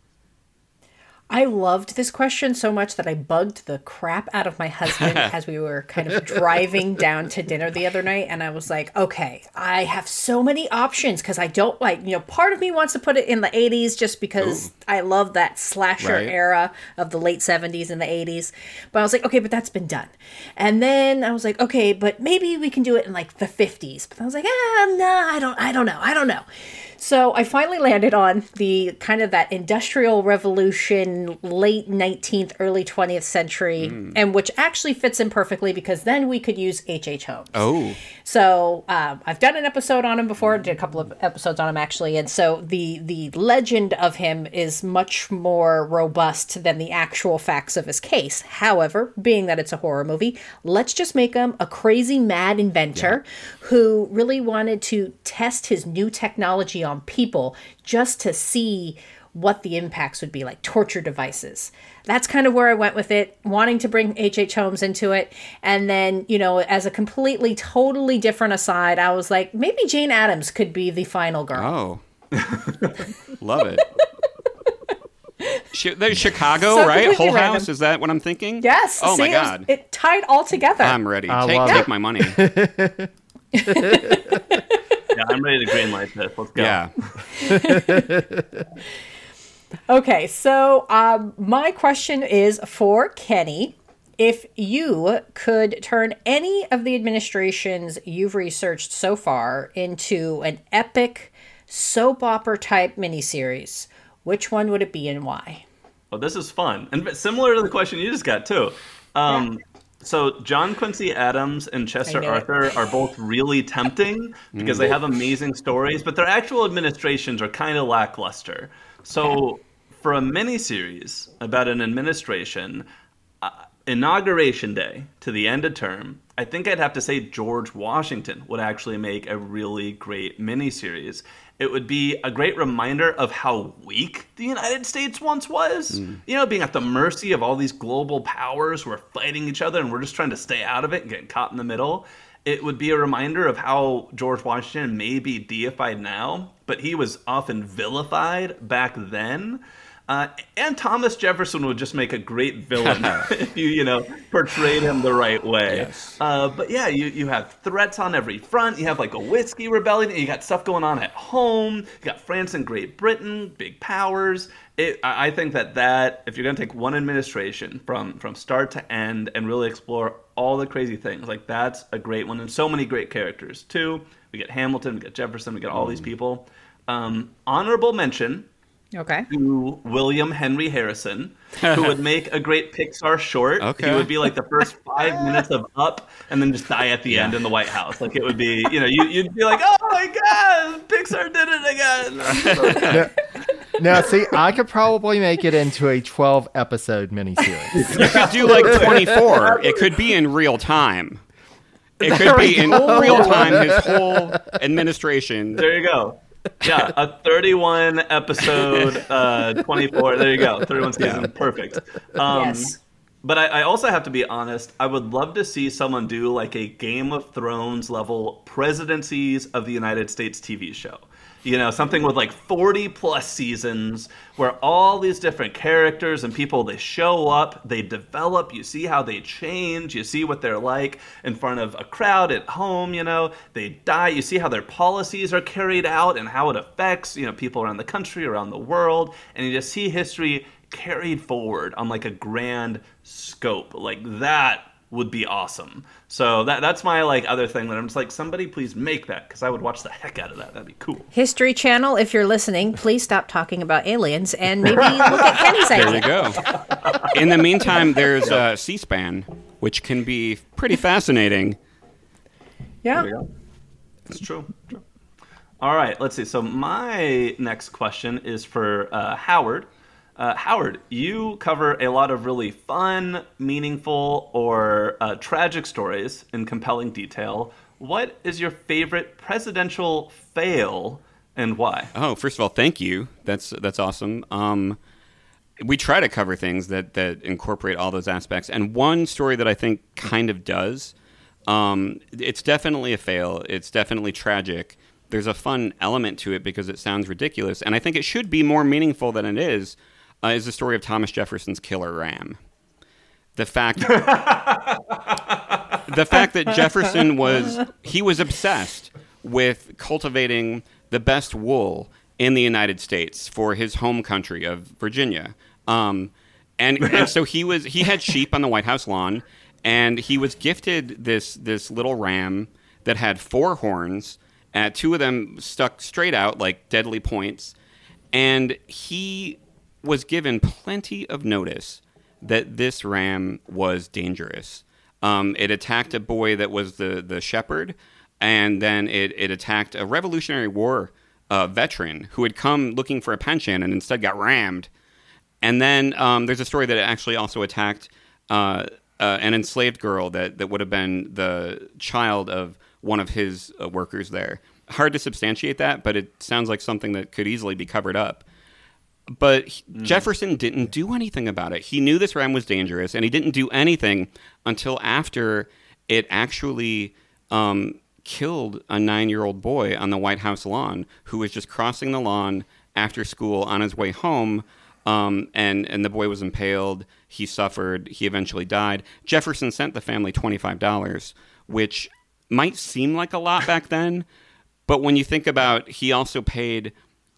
I loved this question so much that I bugged the crap out of my husband as we were kind of driving down to dinner the other night. And I was like, okay, I have so many options because I don't part of me wants to put it in the 80s just because I love that slasher era of the late 70s and the 80s. But I was like, okay, but that's been done. And then I was like, okay, but maybe we can do it in like the 50s. But I was like, no, I don't know. So I finally landed on the kind of that industrial revolution, late 19th, early 20th century, and which actually fits in perfectly because then we could use H.H. Holmes. Oh. So I've done an episode on him before, did a couple of episodes on him actually, and so the legend of him is much more robust than the actual facts of his case. However, being that it's a horror movie, let's just make him a crazy mad inventor who really wanted to test his new technology on people just to see what the impacts would be, like torture devices. That's kind of where I went with it, wanting to bring H.H. Holmes into it. And then, as a completely, totally different aside, I was like, maybe Jane Addams could be the final girl. Oh. Love it. There's Chicago, So right? completely Whole random. House, is that what I'm thinking? Yes. Oh, see, my God. It tied all together. I'm ready. love Take it. my money. Yeah, I'm ready to greenlight this. Let's go. Yeah. Okay, so my question is for Kenny. If you could turn any of the administrations you've researched so far into an epic soap opera type miniseries, which one would it be and why? Well, this is fun. And similar to the question you just got, too. So John Quincy Adams and Chester I knew it. Arthur are both really tempting because they have amazing stories, but their actual administrations are kind of lackluster. So for a miniseries about an administration, Inauguration Day to the end of term, I think I'd have to say George Washington would actually make a really great miniseries. It would be a great reminder of how weak the United States once was. You know, being at the mercy of all these global powers who are fighting each other and we're just trying to stay out of it and getting caught in the middle. It would be a reminder of how George Washington may be deified now, but he was often vilified back then. And Thomas Jefferson would just make a great villain if you portrayed him the right way. Yes. But yeah, you have threats on every front. You have like a whiskey rebellion. You got stuff going on at home. You got France and Great Britain, big powers. I think that if you're going to take one administration from start to end and really explore all the crazy things, like that's a great one. And so many great characters too. We get Hamilton, we get Jefferson, we get all these people. Honorable mention. Okay. To William Henry Harrison, who would make a great Pixar short. Okay. He would be like the first 5 minutes of Up and then just die at the end in the White House. Like it would be, you'd be like, oh my God, Pixar did it again. Now, see, I could probably make it into a 12-episode miniseries. You could do like 24. It could be in real time. It could be in real time, his whole administration. There you go. Yeah, a 31 episode, 24. There you go, 31 season, perfect. Yes. But I also have to be honest. I would love to see someone do like a Game of Thrones level presidencies of the United States TV show. Something with like 40 plus seasons where all these different characters and people, they show up, they develop, you see how they change, you see what they're like in front of a crowd at home, they die, you see how their policies are carried out and how it affects, people around the country, around the world, and you just see history carried forward on like a grand scope. Like that would be awesome. So that's my other thing that I'm just like, somebody please make that, because I would watch the heck out of that. That'd be cool. History Channel, if you're listening, please stop talking about aliens and maybe look at Kenny's idea. There you go. In the meantime, there's C-SPAN, which can be pretty fascinating. Yeah. There you go. It's true. All right, let's see. So my next question is for Howard. Howard, you cover a lot of really fun, meaningful, or tragic stories in compelling detail. What is your favorite presidential fail and why? Oh, first of all, thank you. That's awesome. We try to cover things that incorporate all those aspects. And one story that I think kind of does, it's definitely a fail. It's definitely tragic. There's a fun element to it because it sounds ridiculous. And I think it should be more meaningful than it is the story of Thomas Jefferson's killer ram. The fact that Jefferson was obsessed with cultivating the best wool in the United States for his home country of Virginia. And so he had sheep on the White House lawn, and he was gifted this little ram that had 4 horns, 2 of them stuck straight out like deadly points, and he was given plenty of notice that this ram was dangerous. It attacked a boy that was the shepherd, and then it attacked a Revolutionary War veteran who had come looking for a pension and instead got rammed. And then there's a story that it actually also attacked an enslaved girl that would have been the child of one of his workers there. Hard to substantiate that, but it sounds like something that could easily be covered up. But Jefferson didn't do anything about it. He knew this ram was dangerous, and he didn't do anything until after it actually killed a 9-year-old boy on the White House lawn who was just crossing the lawn after school on his way home, and the boy was impaled. He suffered. He eventually died. Jefferson sent the family $25, which might seem like a lot back then, but when you think about, he also paid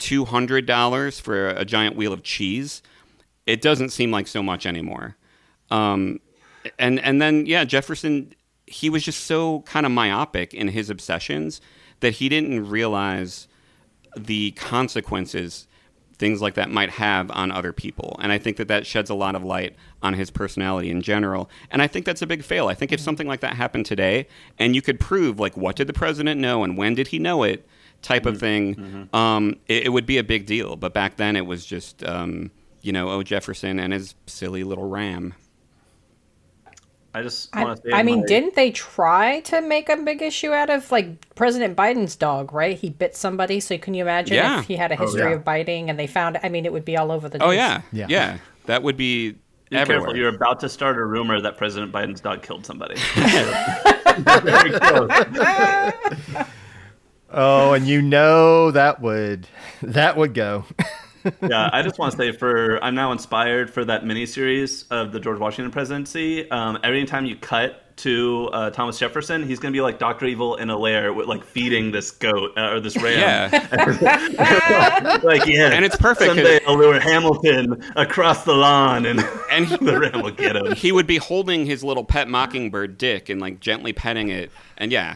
$200 for a giant wheel of cheese. It doesn't seem like so much anymore. And then Jefferson, he was just so kind of myopic in his obsessions that he didn't realize the consequences things like that might have on other people. And I think that sheds a lot of light on his personality in general. And I think that's a big fail. I think if something like that happened today and you could prove, like, what did the president know and when did he know it, type of thing, it would be a big deal. But back then it was just, Jefferson and his silly little ram. I just want to say, I mean, didn't they try to make a big issue out of like President Biden's dog, right? He bit somebody. So can you imagine if he had a history of biting and they found, I mean, it would be all over the news. Oh, yeah. That would be everywhere. Careful, you're about to start a rumor that President Biden's dog killed somebody. Very close. Oh, and that would go. Yeah, I just want to say I'm now inspired for that miniseries of the George Washington presidency. Every time you cut to Thomas Jefferson, he's going to be like Dr. Evil in a lair with like feeding this goat or this ram. Yeah. Like, yeah. And it's perfect. Someday I'll lure Hamilton across the lawn and the ram will get him. He would be holding his little pet mockingbird Dick and like gently petting it. And yeah,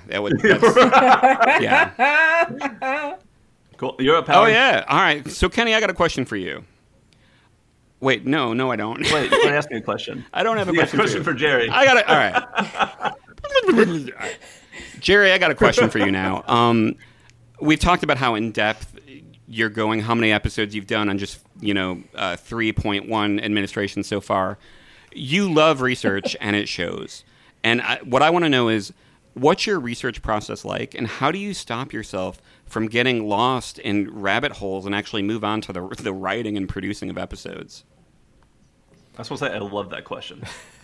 yeah. Cool. You're up, Howard. Oh, yeah. All right. So, Kenny, I got a question for you. Wait, no, I don't. Wait, you want to ask me a question? I don't have a question for Jerry. I got it. All right. Jerry, I got a question for you now. We've talked about how in-depth you're going, how many episodes you've done on just, 3.1 administration so far. You love research, and it shows. And what I want to know is, what's your research process like, and how do you stop yourself from getting lost in rabbit holes and actually move on to the writing and producing of episodes? I was supposed to say, I love that question.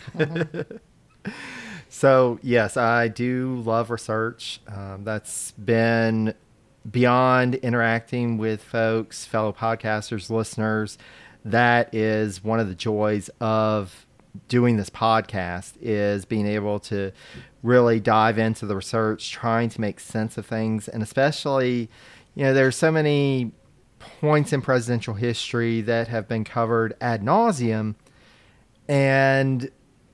So, yes, I do love research. That's been beyond interacting with folks, fellow podcasters, listeners. That is one of the joys of doing this podcast, is being able to really dive into the research, trying to make sense of things. And especially, there's so many points in presidential history that have been covered ad nauseum, and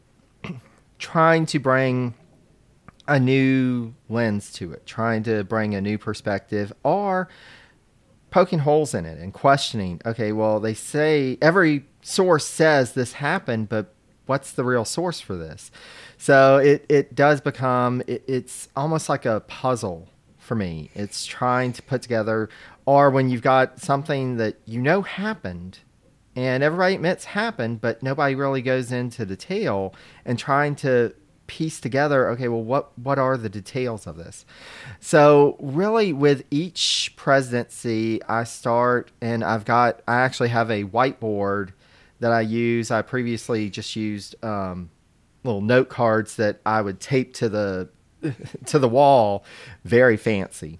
trying to bring a new lens to it, trying to bring a new perspective, or poking holes in it and questioning, okay, well, they say every source says this happened, but what's the real source for this? So it does become, it's almost like a puzzle for me. It's trying to put together, or when you've got something that happened, and everybody admits happened, but nobody really goes into detail, and trying to piece together, okay, well, what are the details of this? So really with each presidency, I start, and I actually have a whiteboard that I use. I previously just used little note cards that I would tape to the wall. Very fancy.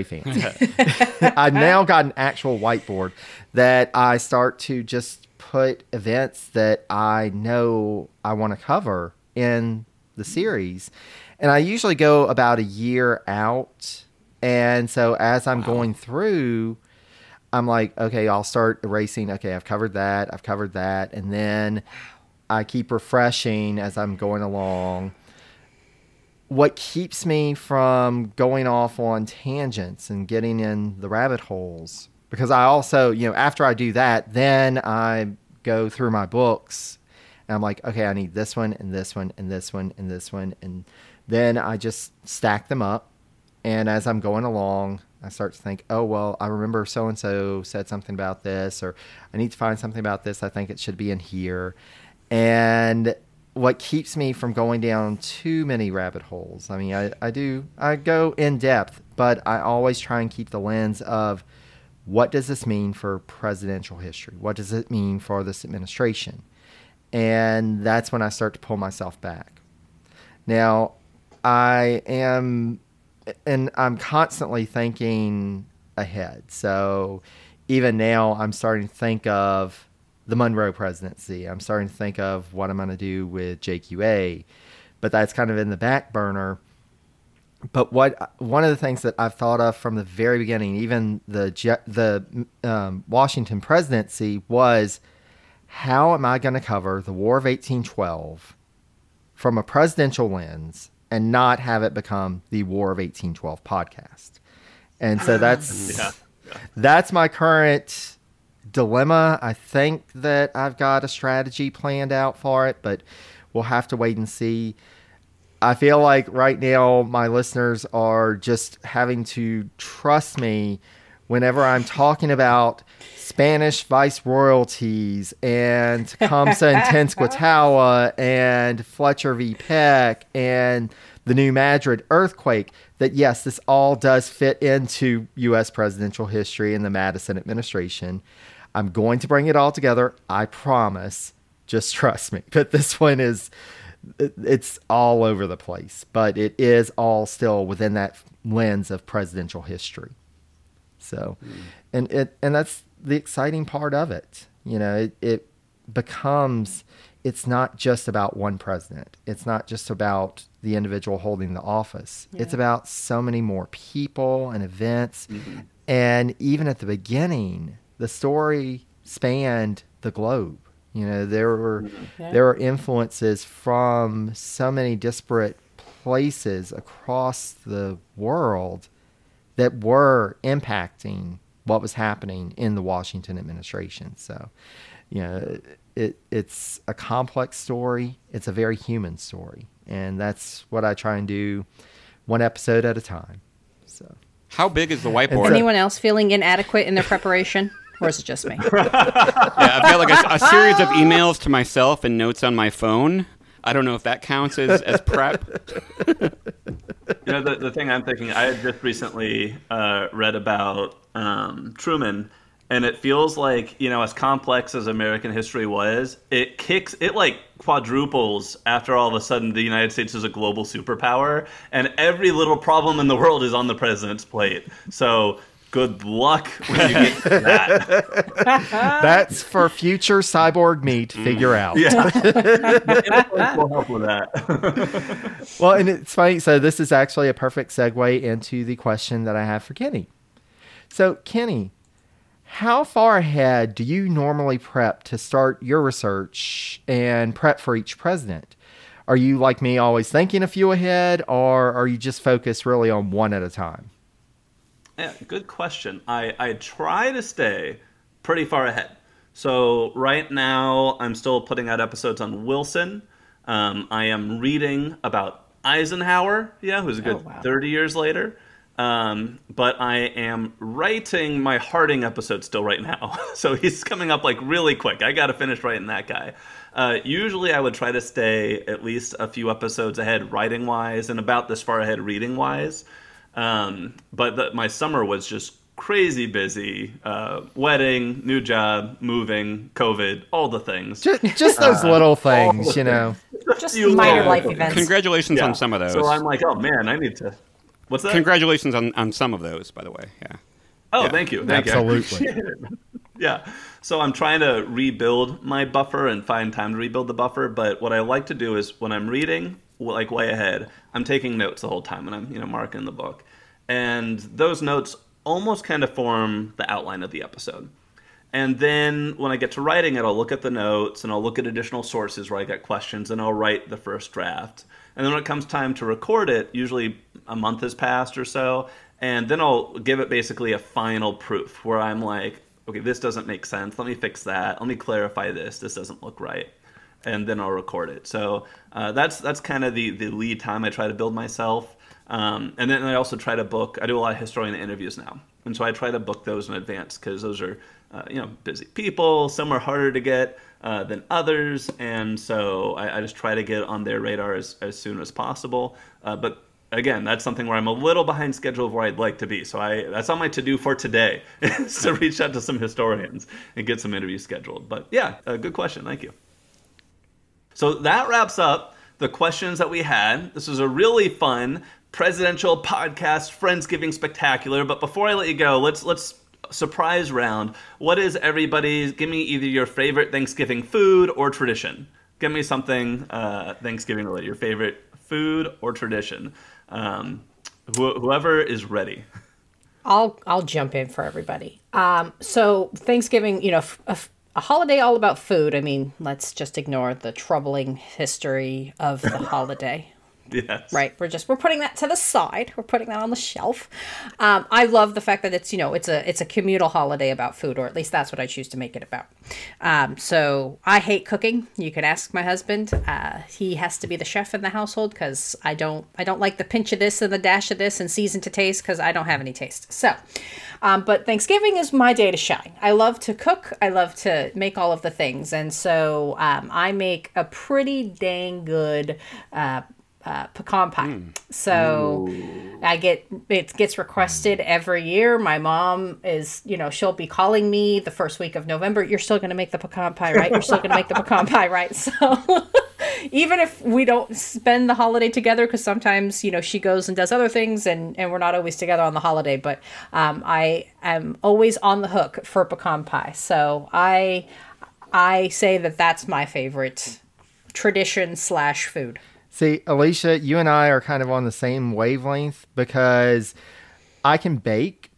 I've now got an actual whiteboard that I start to just put events that I know I want to cover in the series. And I usually go about a year out. And so as I'm going through, I'm like, okay, I'll start erasing. Okay, I've covered that. And then I keep refreshing as I'm going along. What keeps me from going off on tangents and getting in the rabbit holes, because I also, after I do that, then I go through my books and I'm like, okay, I need this one and this one and this one and this one. And then I just stack them up. And as I'm going along, I start to think, oh, well, I remember so-and-so said something about this, or I need to find something about this. I think it should be in here. And what keeps me from going down too many rabbit holes, I mean, I go in depth, but I always try and keep the lens of, what does this mean for presidential history? What does it mean for this administration? And that's when I start to pull myself back. Now, I'm constantly thinking ahead. So even now, I'm starting to think of the Monroe presidency. I'm starting to think of what I'm going to do with JQA, but that's kind of in the back burner. But one of the things that I've thought of from the very beginning, even the Washington presidency, was, how am I going to cover the War of 1812 from a presidential lens and not have it become the War of 1812 podcast? And so that's my current dilemma. I think that I've got a strategy planned out for it, but we'll have to wait and see. I feel like right now my listeners are just having to trust me whenever I'm talking about Spanish viceroyalties and Tecumseh and Tenskwatawa and Fletcher v. Peck and the New Madrid earthquake, that yes, this all does fit into U.S. presidential history and the Madison administration. I'm going to bring it all together. I promise. Just trust me. But this one it's all over the place, but it is all still within that lens of presidential history. So, and that's the exciting part of it. It becomes, it's not just about one president. It's not just about the individual holding the office. Yeah. It's about so many more people and events. Mm-hmm. And even at the beginning, the story spanned the globe. There were influences from so many disparate places across the world that were impacting what was happening in the Washington administration. So, it's a complex story. It's a very human story. And that's what I try and do, one episode at a time. So, how big is the whiteboard? Anyone else feeling inadequate in their preparation? Or is it just me? Yeah, I've got like a series of emails to myself and notes on my phone. I don't know if that counts as prep. The thing I'm thinking, I had just recently read about Truman, and it feels like, as complex as American history was, it like quadruples after all of a sudden the United States is a global superpower, and every little problem in the world is on the president's plate. So good luck when you get to that. That's for future cyborg me to figure out. Yeah. We'll help with that. Well, and it's funny. So this is actually a perfect segue into the question that I have for Kenny. So, Kenny, how far ahead do you normally prep to start your research and prep for each president? Are you, like me, always thinking a few ahead, or are you just focused really on one at a time? Yeah, good question. I try to stay pretty far ahead. So right now, I'm still putting out episodes on Wilson. I am reading about Eisenhower, who's a good 30 years later. But I am writing my Harding episode still right now. So he's coming up like really quick. I got to finish writing that guy. Usually I would try to stay at least a few episodes ahead writing-wise and about this far ahead reading-wise. But my summer was just crazy busy. Wedding, new job, moving, COVID, all the things. Just those little things, Just minor life events. Congratulations on some of those. So I'm like, oh man, I need to... What's that? Congratulations on some of those, by the way. Yeah. Oh, yeah. Thank you. Absolutely. Yeah. So I'm trying to rebuild my buffer and find time to rebuild the buffer. But what I like to do is when I'm reading, like way ahead, I'm taking notes the whole time and I'm, marking the book. And those notes almost kind of form the outline of the episode. And then when I get to writing it, I'll look at the notes and I'll look at additional sources where I get questions and I'll write the first draft. And then when it comes time to record it, usually a month has passed or so, and then I'll give it basically a final proof where I'm like, okay, this doesn't make sense. Let me fix that. Let me clarify this. This doesn't look right. And then I'll record it. So that's kind of the lead time I try to build myself. And then I also try to book, I do a lot of historian interviews now. And so I try to book those in advance because those are, busy people. Some are harder to get than others. And so I just try to get on their radar as soon as possible. But again, that's something where I'm a little behind schedule of where I'd like to be. So that's on my to-do for today is to reach out to some historians and get some interviews scheduled. But yeah, good question. Thank you. So that wraps up the questions that we had. This was a really fun presidential podcast, Friendsgiving Spectacular. But before I let you go, let's surprise round. What is everybody's? Give me either your favorite Thanksgiving food or tradition. Give me something Thanksgiving related. Your favorite food or tradition. Whoever is ready. I'll jump in for everybody. So Thanksgiving, a holiday all about food. I mean, let's just ignore the troubling history of the holiday. Yes. Right. We're putting that to the side. We're putting that on the shelf. I love the fact that it's a communal holiday about food, or at least that's what I choose to make it about. So I hate cooking. You can ask my husband. He has to be the chef in the household because I don't like the pinch of this and the dash of this and season to taste because I don't have any taste. So, but Thanksgiving is my day to shine. I love to cook. I love to make all of the things, and so I make a pretty dang good pecan pie. So it gets requested every year. My mom is, she'll be calling me the first week of November. You're still going to make the pecan pie, right? You're still going to make the pecan pie, right? So even if we don't spend the holiday together, because sometimes, she goes and does other things and we're not always together on the holiday, but I am always on the hook for pecan pie. So I say that that's my favorite tradition / food. See, Alicia, you and I are kind of on the same wavelength because I can bake,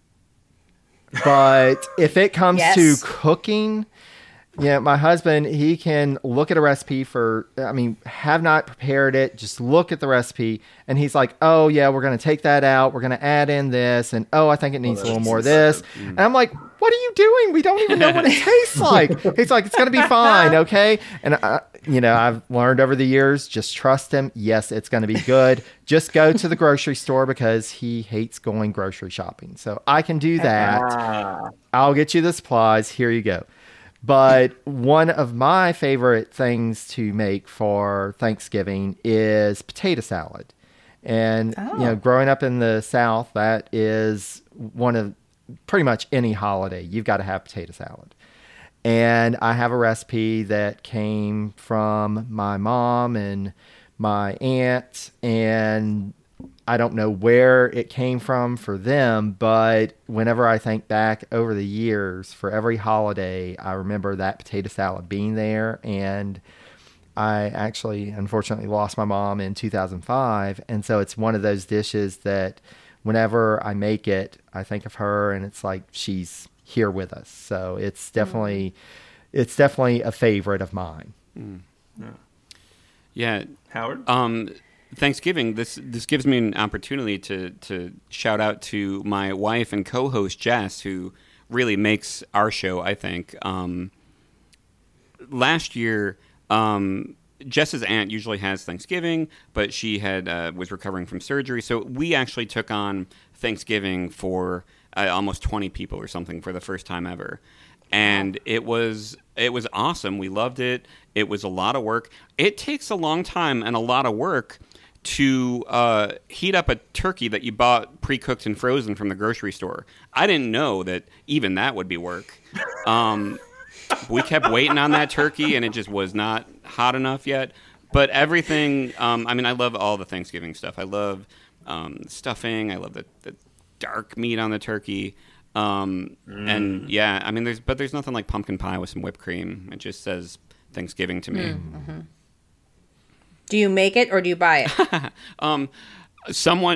but if it comes to cooking, my husband, he can look at a recipe have not prepared it, just look at the recipe, and he's like, oh, yeah, we're going to take that out, we're going to add in this, and I think it needs a little more of this. And I'm like, what are you doing? We don't even know what it tastes like. He's like, it's going to be fine, okay? And I've learned over the years, just trust him. Yes, it's going to be good. Just go to the grocery store because he hates going grocery shopping. So I can do that. I'll get you the supplies. Here you go. But one of my favorite things to make for Thanksgiving is potato salad. And, growing up in the South, that is one of pretty much any holiday. You've got to have potato salad. And I have a recipe that came from my mom and my aunt, and I don't know where it came from for them, but whenever I think back over the years, for every holiday, I remember that potato salad being there. And I actually, unfortunately, lost my mom in 2005, and so it's one of those dishes that whenever I make it, I think of her, and it's like she's here with us. So it's definitely a favorite of mine. Yeah. Howard? Thanksgiving, this gives me an opportunity to shout out to my wife and co-host Jess, who really makes our show, I think. Last year, Jess's aunt usually has Thanksgiving, but she was recovering from surgery, so we actually took on Thanksgiving for almost 20 people or something for the first time ever. And it was awesome. We loved it. It was a lot of work. It takes a long time and a lot of work to heat up a turkey that you bought pre-cooked and frozen from the grocery store. I didn't know that even that would be work. We kept waiting on that turkey, and it just was not hot enough yet. But everything, I love all the Thanksgiving stuff. I love stuffing. I love the dark meat on the turkey. And yeah, there's nothing like pumpkin pie with some whipped cream. It just says Thanksgiving to me. Mm-hmm. Do you make it or do you buy it? Someone,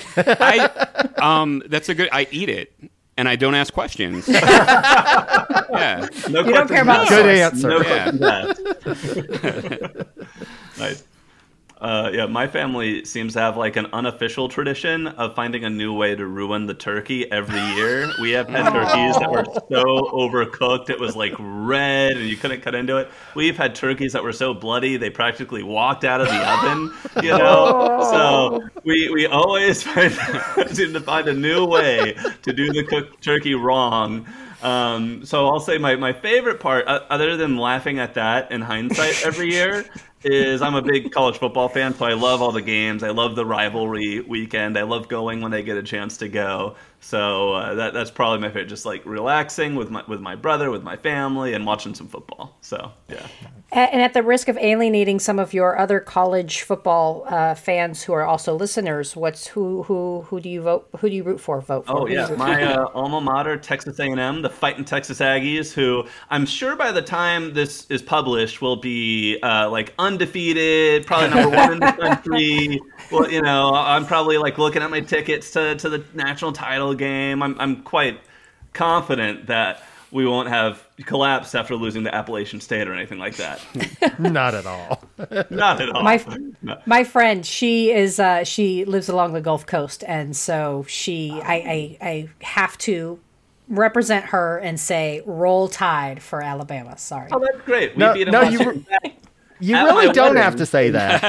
I eat it and I don't ask questions. Yeah. No you don't care about good answer. No Yeah. Nice. My family seems to have like an unofficial tradition of finding a new way to ruin the turkey every year. We have had turkeys that were so overcooked, it was like red and you couldn't cut into it. We've had turkeys that were so bloody, they practically walked out of the oven, So we always seem to find a new way to do the cooked turkey wrong. So I'll say my favorite part, other than laughing at that in hindsight every year, is I'm a big college football fan, so I love all the games. I love the rivalry weekend. I love going when I get a chance to go. So that's probably my favorite, just like relaxing with my brother, with my family, and watching some football. So yeah. And at the risk of alienating some of your other college football fans who are also listeners, who do you vote? Who do you root for? Vote for? Oh yeah, my alma mater, Texas A&M, the fighting Texas Aggies, who I'm sure by the time this is published will be like undefeated, probably number one in the country. Well, I'm probably like looking at my tickets to the national title game. I'm quite confident that we won't have collapsed after losing to Appalachian State or anything like that. Not at all. Not at all. My friend, she lives along the Gulf Coast, and so I have to represent her and say roll Tide for Alabama. Sorry. Oh, that's great. No, you really don't have to say that.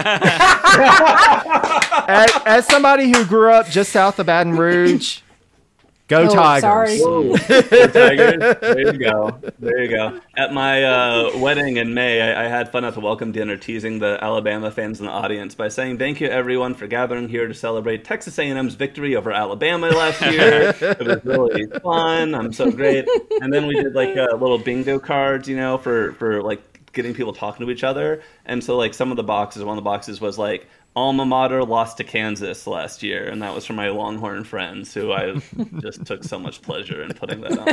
as somebody who grew up just south of Baton Rouge, go Tigers. Sorry. Go Tigers. There you go. At my wedding in May, I had fun at the welcome dinner teasing the Alabama fans in the audience by saying, thank you everyone for gathering here to celebrate Texas A&M's victory over Alabama last year. It was really fun. I'm so great. And then we did like little bingo cards, for like getting people talking to each other. And so like one of the boxes was like, alma mater lost to Kansas last year, and that was from my Longhorn friends, who I just took so much pleasure in putting that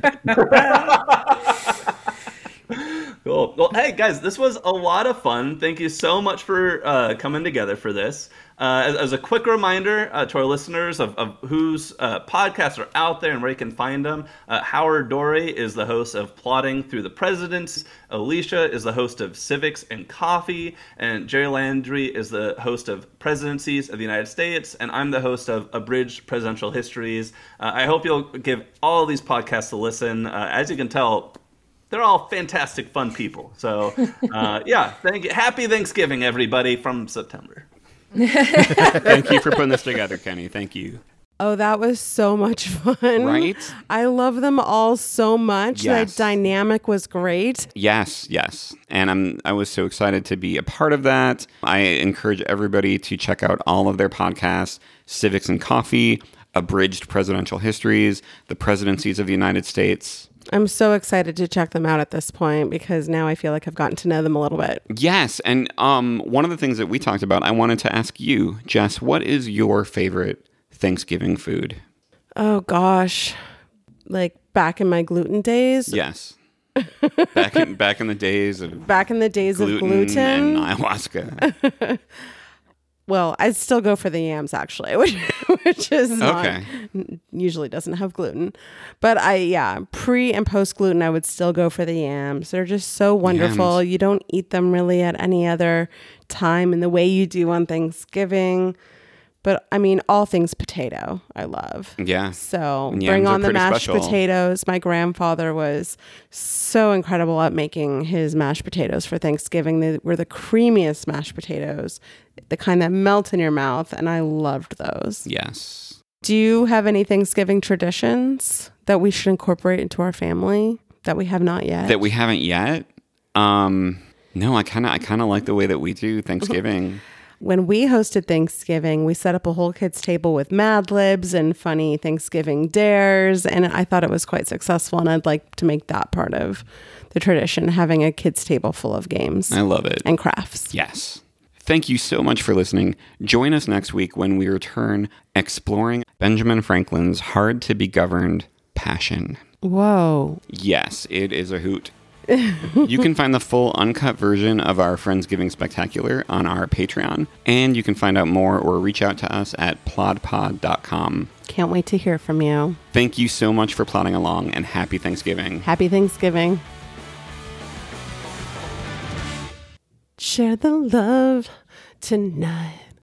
on there. Cool. Well, hey guys, this was a lot of fun. Thank you so much for coming together for this. As a quick reminder to our listeners of whose podcasts are out there and where you can find them, Howard Dory is the host of Plotting Through the Presidents. Alicia is the host of Civics and Coffee. And Jerry Landry is the host of Presidencies of the United States. And I'm the host of Abridged Presidential Histories. I hope you'll give all these podcasts a listen. As you can tell, they're all fantastic, fun people. So, thank you. Happy Thanksgiving, everybody, from September. Thank you for putting this together, Kenny. Thank you. Oh, that was so much fun. Right? I love them all so much. Yes. That dynamic was great. Yes. And I was so excited to be a part of that. I encourage everybody to check out all of their podcasts, Civics and Coffee, Abridged Presidential Histories, The Presidencies of the United States. I'm so excited to check them out at this point because now I feel like I've gotten to know them a little bit. Yes. And one of the things that we talked about, I wanted to ask you, Jess, what is your favorite Thanksgiving food? Oh, gosh. Like back in my gluten days? Yes. Back in the days of gluten and ayahuasca. Well, I'd still go for the yams, actually, which is usually doesn't have gluten. But pre and post gluten, I would still go for the yams. They're just so wonderful. Yams. You don't eat them really at any other time in the way you do on Thanksgiving. But I mean, all things potato, I love. Yeah. So bring on the mashed potatoes. My grandfather was so incredible at making his mashed potatoes for Thanksgiving. They were the creamiest mashed potatoes, the kind that melt in your mouth. And I loved those. Yes. Do you have any Thanksgiving traditions that we should incorporate into our family that we have not yet? That we haven't yet? No, I kind of like the way that we do Thanksgiving. When we hosted Thanksgiving, we set up a whole kids table with Mad Libs and funny Thanksgiving dares, and I thought it was quite successful, and I'd like to make that part of the tradition, having a kids table full of games. I love it. And crafts. Yes. Thank you so much for listening. Join us next week when we return exploring Benjamin Franklin's hard-to-be-governed passion. Whoa. Yes, it is a hoot. You can find the full uncut version of our Friendsgiving Spectacular on our Patreon, and you can find out more or reach out to us at plodpod.com. Can't wait to hear from you. Thank you so much for plodding along, and happy Thanksgiving. Happy Thanksgiving. Share the love tonight.